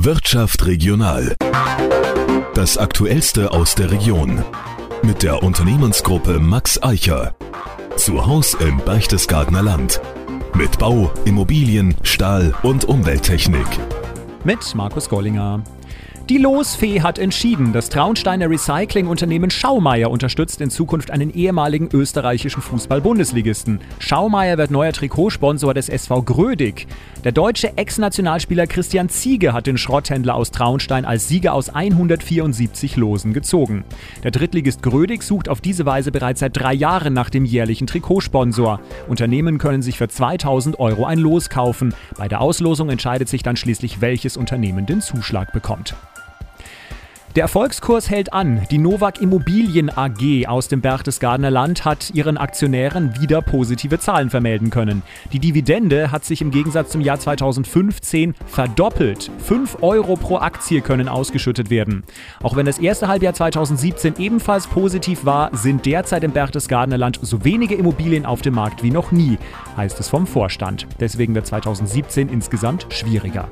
Wirtschaft regional. Das Aktuellste aus der Region. Mit der Unternehmensgruppe Max Eicher. Zu Haus im Berchtesgadener Land. Mit Bau, Immobilien, Stahl und Umwelttechnik. Mit Markus Gollinger. Die Losfee hat entschieden, das Traunsteiner Recyclingunternehmen Schaumeier unterstützt in Zukunft einen ehemaligen österreichischen Fußball-Bundesligisten. Schaumeier wird neuer Trikotsponsor des SV Grödig. Der deutsche Ex-Nationalspieler Christian Ziege hat den Schrotthändler aus Traunstein als Sieger aus 174 Losen gezogen. Der Drittligist Grödig sucht auf diese Weise bereits seit 3 Jahren nach dem jährlichen Trikotsponsor. Unternehmen können sich für 2.000 € ein Los kaufen. Bei der Auslosung entscheidet sich dann schließlich, welches Unternehmen den Zuschlag bekommt. Der Erfolgskurs hält an. Die Novak Immobilien AG aus dem Berchtesgadener Land hat ihren Aktionären wieder positive Zahlen vermelden können. Die Dividende hat sich im Gegensatz zum Jahr 2015 verdoppelt. 5 € pro Aktie können ausgeschüttet werden. Auch wenn das erste Halbjahr 2017 ebenfalls positiv war, sind derzeit im Berchtesgadener Land so wenige Immobilien auf dem Markt wie noch nie, heißt es vom Vorstand. Deswegen wird 2017 insgesamt schwieriger.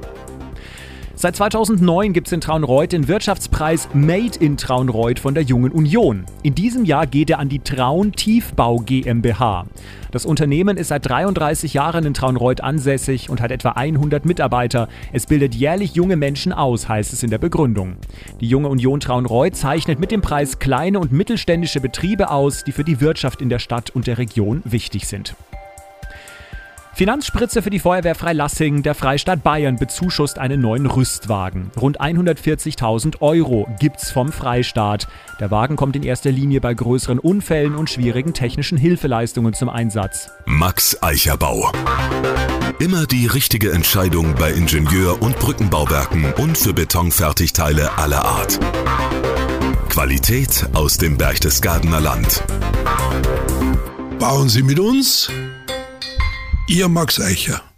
Seit 2009 gibt es in Traunreut den Wirtschaftspreis Made in Traunreut von der Jungen Union. In diesem Jahr geht er an die Traun Tiefbau GmbH. Das Unternehmen ist seit 33 Jahren in Traunreut ansässig und hat etwa 100 Mitarbeiter. Es bildet jährlich junge Menschen aus, heißt es in der Begründung. Die Junge Union Traunreut zeichnet mit dem Preis kleine und mittelständische Betriebe aus, die für die Wirtschaft in der Stadt und der Region wichtig sind. Finanzspritze für die Feuerwehr Freilassing. Der Freistaat Bayern bezuschusst einen neuen Rüstwagen. Rund 140.000 € gibt's vom Freistaat. Der Wagen kommt in erster Linie bei größeren Unfällen und schwierigen technischen Hilfeleistungen zum Einsatz. Max Eicher Bau. Immer die richtige Entscheidung bei Ingenieur- und Brückenbauwerken und für Betonfertigteile aller Art. Qualität aus dem Berchtesgadener Land. Bauen Sie mit uns? Ihr Max Eicher.